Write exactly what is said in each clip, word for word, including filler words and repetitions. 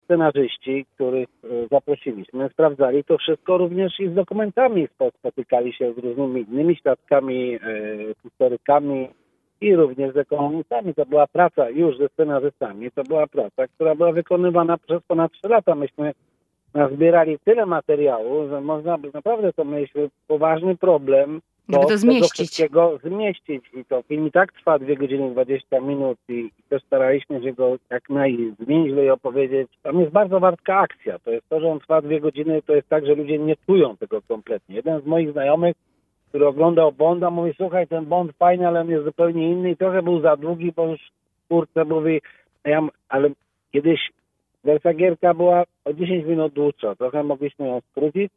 scenarzyści, których e, zaprosiliśmy, sprawdzali to wszystko również i z dokumentami. Spotykali się z różnymi innymi świadkami, e, historykami i również z ekonomistami. To była praca już ze scenarzystami. To była praca, która była wykonywana przez ponad trzy lata. Myśmy nazbierali tyle materiału, że można by naprawdę to mieć poważny problem, Gdyby to zmieścić. wszystkiego zmieścić. I to film i tak trwa dwie godziny dwadzieścia minut i, i też staraliśmy się go jak najzwięźlej opowiedzieć. Tam jest bardzo wartka akcja. To jest to, że on trwa dwie godziny, to jest tak, że ludzie nie czują tego kompletnie. Jeden z moich znajomych, który oglądał Bonda, mówi, słuchaj, ten Bond fajny, ale on jest zupełnie inny i trochę był za długi, bo już kurczę mówi, ja, ale kiedyś wersja Gierka była o dziesięć minut dłuższa, trochę mogliśmy ją skrócić,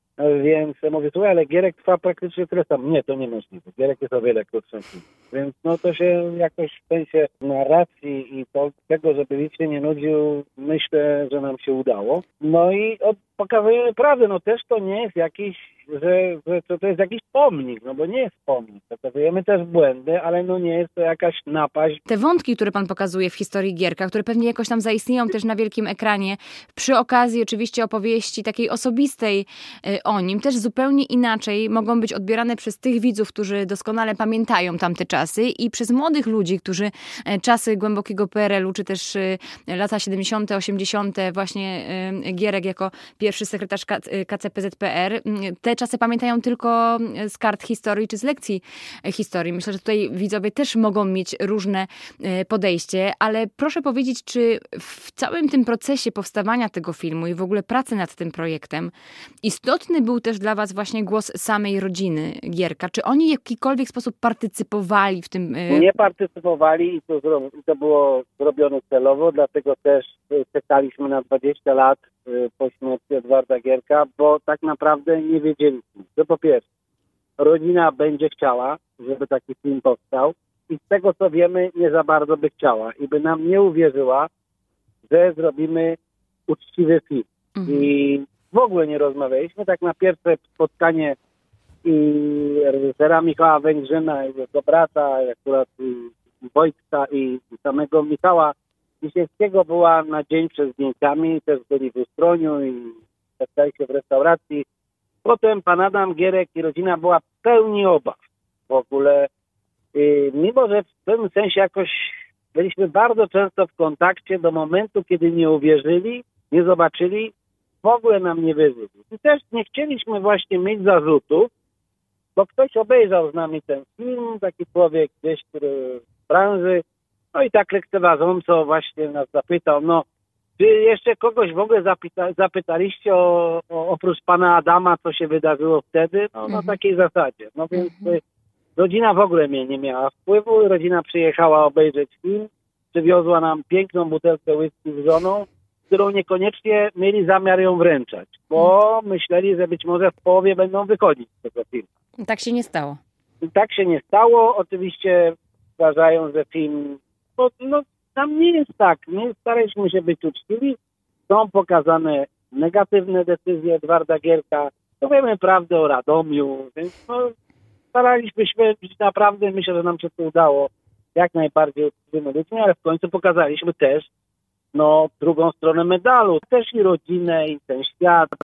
więc mówię, słuchaj, ale Gierek trwa praktycznie tyle samo. Nie, to niemożliwe. Gierek jest o wiele krótszy. Więc no to się jakoś w sensie narracji i to, tego, żeby nikt się nie nudził, myślę, że nam się udało. No i od, pokazujemy prawdę. No też to nie jest jakiś, że, że to, to jest jakiś pomnik, no bo nie jest pomnik. Pokazujemy też błędy, ale no nie jest to jakaś napaść. Te wątki, które pan pokazuje w historii Gierka, które pewnie jakoś tam zaistnieją też na wielkim ekranie, przy okazji oczywiście opowieści takiej osobistej o nim, też zupełnie inaczej mogą być odbierane przez tych widzów, którzy doskonale pamiętają tamte czasy i przez młodych ludzi, którzy czasy głębokiego P R L u, czy też lata siedemdziesiąte, osiemdziesiąte, właśnie Gierek jako pierwszy sekretarz K C P Z P R, te czasy pamiętają tylko z kart historii, czy z lekcji historii. Myślę, że tutaj widzowie też mogą mieć różne podejście, ale proszę powiedzieć, czy w całym tym procesie powstawania tego filmu i w ogóle pracy nad tym projektem istotny był też dla was właśnie głos samej rodziny Gierka? Czy oni w jakikolwiek sposób partycypowali w tym? Nie partycypowali i to, zro... to było zrobione celowo, dlatego też czekaliśmy na dwadzieścia lat po śmierci Edwarda Gierka, bo tak naprawdę nie wiedzieliśmy, że po pierwsze rodzina będzie chciała, żeby taki film powstał i z tego co wiemy nie za bardzo by chciała i by nam nie uwierzyła, że zrobimy uczciwy film. Mhm. I w ogóle nie rozmawialiśmy. Tak na pierwsze spotkanie i reżysera Michała Węgrzyna, i jego brata, i akurat i Wojtka i samego Michała Lisieckiego była na dzień przed zdjęciami, też byli w Ustroniu i spotkali się w restauracji. Potem pan Adam Gierek i rodzina była w pełni obaw w ogóle. I mimo, że w pewnym sensie jakoś byliśmy bardzo często w kontakcie do momentu, kiedy nie uwierzyli, nie zobaczyli, w ogóle nam nie wierzyli. I też nie chcieliśmy właśnie mieć zarzutów, bo ktoś obejrzał z nami ten film, taki człowiek gdzieś, który w branży, no i tak lekceważąco właśnie nas zapytał, no czy jeszcze kogoś w ogóle zapyta, zapytaliście o, o, oprócz pana Adama, co się wydarzyło wtedy? No na takiej zasadzie. No więc y, rodzina w ogóle mnie nie miała wpływu, rodzina przyjechała obejrzeć film, przywiozła nam piękną butelkę whisky z żoną, którą niekoniecznie mieli zamiar ją wręczać, bo myśleli, że być może w połowie będą wychodzić z tego filmu. Tak się nie stało. I tak się nie stało. Oczywiście uważają, że film, bo, no tam nie jest tak, nie staraliśmy się być uczciwi. Są pokazane negatywne decyzje Edwarda Gierka, to wiemy prawdę o Radomiu, więc no, staraliśmy się być naprawdę, myślę, że nam się to udało jak najbardziej uczciwymi ludźmi, ale w końcu pokazaliśmy też no drugą stronę medalu, też i rodzinę, i ten świat.